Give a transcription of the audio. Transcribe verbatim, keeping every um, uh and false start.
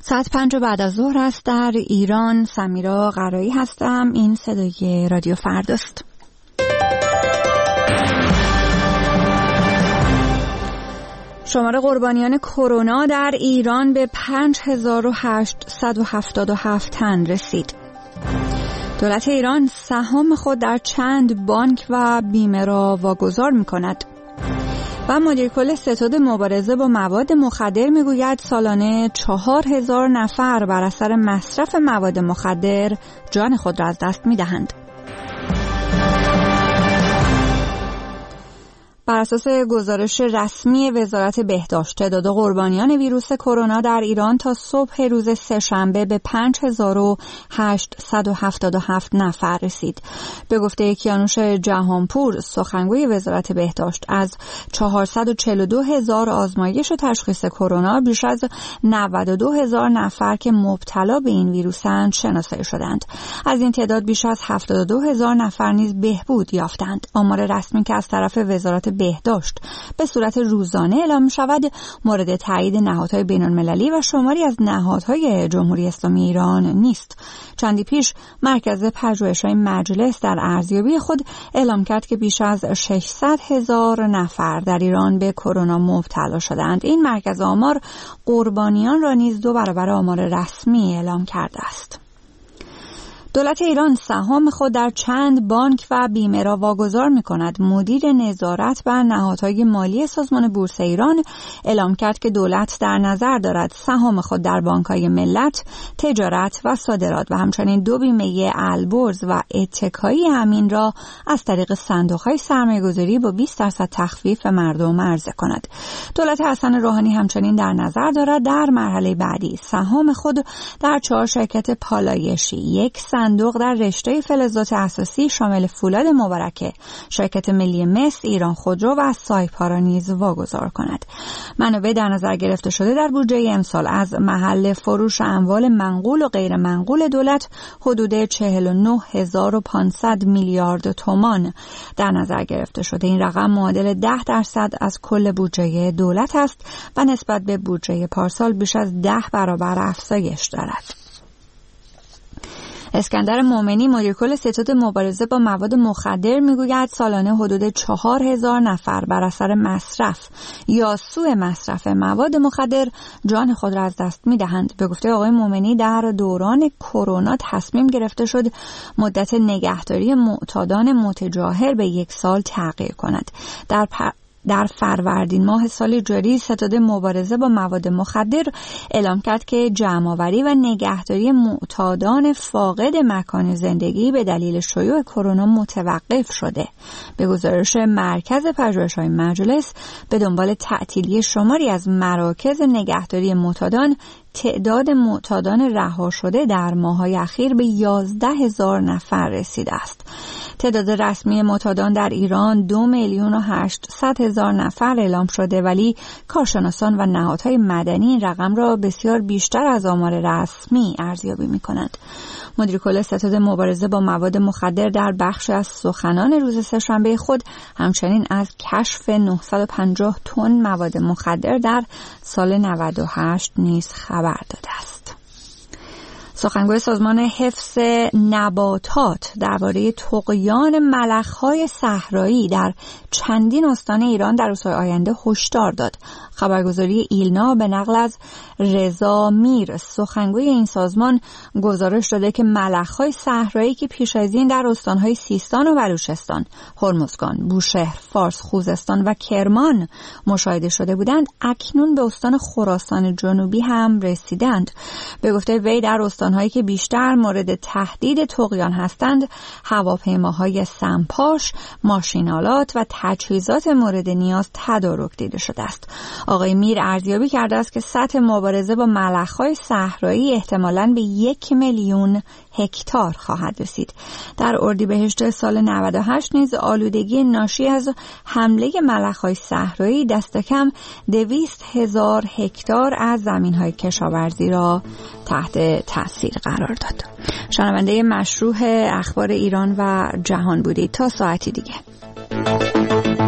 ساعت پنج بعد از ظهر است در ایران. سمیرا قرایی هستم. این صدای رادیو فرداست. شمار قربانیان کرونا در ایران به پنج هزار و هشتصد و هفتاد و هفت تن رسید. دولت ایران سهام خود در چند بانک و بیمه را واگذار می‌کند. و مدیر کل ستاد مبارزه با مواد مخدر میگوید سالانه چهار هزار نفر بر اثر مصرف مواد مخدر جان خود را از دست میدهند. بر اساس گزارش رسمی وزارت بهداشت، تعداد قربانیان ویروس کرونا در ایران تا صبح روز سه‌شنبه به پنج هزار و هشتصد و هفتاد و هفت نفر رسید. به گفته کیانوش جهانپور، سخنگوی وزارت بهداشت، از چهارصد و چهل و دو هزار آزمایش و تشخیص کرونا بیش از نود و دو هزار نفر که مبتلا به این ویروسند شناسایی شدند. از این تعداد بیش از هفتاد و دو هزار نفر نیز بهبود یافتند. آمار رسمی که از طرف وزارت بهداشت به صورت روزانه اعلام می شود مورد تایید نهادهای بین المللی و شماری از نهادهای جمهوری اسلامی ایران نیست. چندی پیش مرکز پژوهش‌های مجلس در ارزیابی خود اعلام کرد که بیش از ششصد هزار نفر در ایران به کرونا مبتلا شدند. این مرکز آمار قربانیان را نیز دو برابر آمار رسمی اعلام کرده است. دولت ایران سهام خود در چند بانک و بیمه را واگذار می‌کند. مدیر نظارت بر نهادهای مالی سازمان بورس ایران اعلام کرد که دولت در نظر دارد سهام خود در بانک‌های ملت، تجارت و صادرات و همچنین دو بیمه البرز و اتکایی همین را از طریق صندوق‌های سرمایه‌گذاری با بیست درصد تخفیف به مردم عرضه کند. دولت حسن روحانی همچنین در نظر دارد در مرحله بعدی سهام خود در چهار شرکت پالایشی، یک صندوق در رشته فلزات اساسی شامل فولاد مبارکه، شرکت ملی مس، ایران خودرو و سایپا را نیز واگذار کند. منابع در نظر گرفته شده در بودجه امسال از محل فروش اموال منقول و غیر منقول دولت حدود چهل و نه هزار و پانصد میلیارد تومان در نظر گرفته شده. این رقم معادل ده درصد از کل بودجه دولت است و نسبت به بودجه پارسال بیش از ده برابر افزایش دارد. اسکندر مومنی، مدیر کل ستاد مبارزه با مواد مخدر، میگوید سالانه حدود چهار هزار نفر بر اثر مصرف یا سوء مصرف مواد مخدر جان خود را از دست میدهند. به گفته آقای مومنی در دوران کرونا تصمیم گرفته شد مدت نگهداری معتادان متجاهل به یک سال تغییر کند. در پ... در فروردین ماه سال جاری ستاد مبارزه با مواد مخدر اعلام کرد که جمع‌آوری و نگهداری معتادان فاقد مکان زندگی به دلیل شیوع کرونا متوقف شده. به گزارش مرکز پژوهش‌های مجلس، به دنبال تعطیلی شماری از مراکز نگهداری معتادان، تعداد معتادان رها شده در ماه‌های اخیر به یازده هزار نفر رسیده است. تعداد رسمی معتادان در ایران دو میلیون و هشتصد هزار نفر اعلام شده، ولی کارشناسان و نهادهای مدنی این رقم را بسیار بیشتر از آمار رسمی ارزیابی می‌کنند. مدیر کل ستاد مبارزه با مواد مخدر در بخش از سخنان روز سه‌شنبه خود همچنین از کشف نهصد و پنجاه تن مواد مخدر در سال نود و هشت نیز خبر داده است. سخنگوی سازمان حفظ نباتات درباره طغیان ملخ‌های صحرایی در چندین استان ایران در روزهای آینده هشدار داد. خبرگزاری ایلنا به نقل از رضا میر، سخنگوی این سازمان، گزارش داده که ملخ‌های صحرایی که پیش از این در استان‌های سیستان و بلوچستان، هرمزگان، بوشهر، فارس، خوزستان و کرمان مشاهده شده بودند، اکنون به استان خراسان جنوبی هم رسیدند. به گفته وی در استان‌هایی که بیشتر مورد تهدید طغیان هستند، هواپیماهای سمپاش، ماشین‌آلات و تجهیزات مورد نیاز تدارک دیده شده است. آقای میر ارزیابی کرده است که سطح مبارزه با ملخ‌های صحرایی احتمالاً به یک میلیون هکتار خواهد رسید. در اردیبهشت سال نود و هشت نیز آلودگی ناشی از حمله ملخ‌های صحرایی دست کم دویست هزار هکتار از زمین‌های کشاورزی را تحت تأثیر قرار داد. شنونده مشروع اخبار ایران و جهان بودید. تا ساعتی دیگه.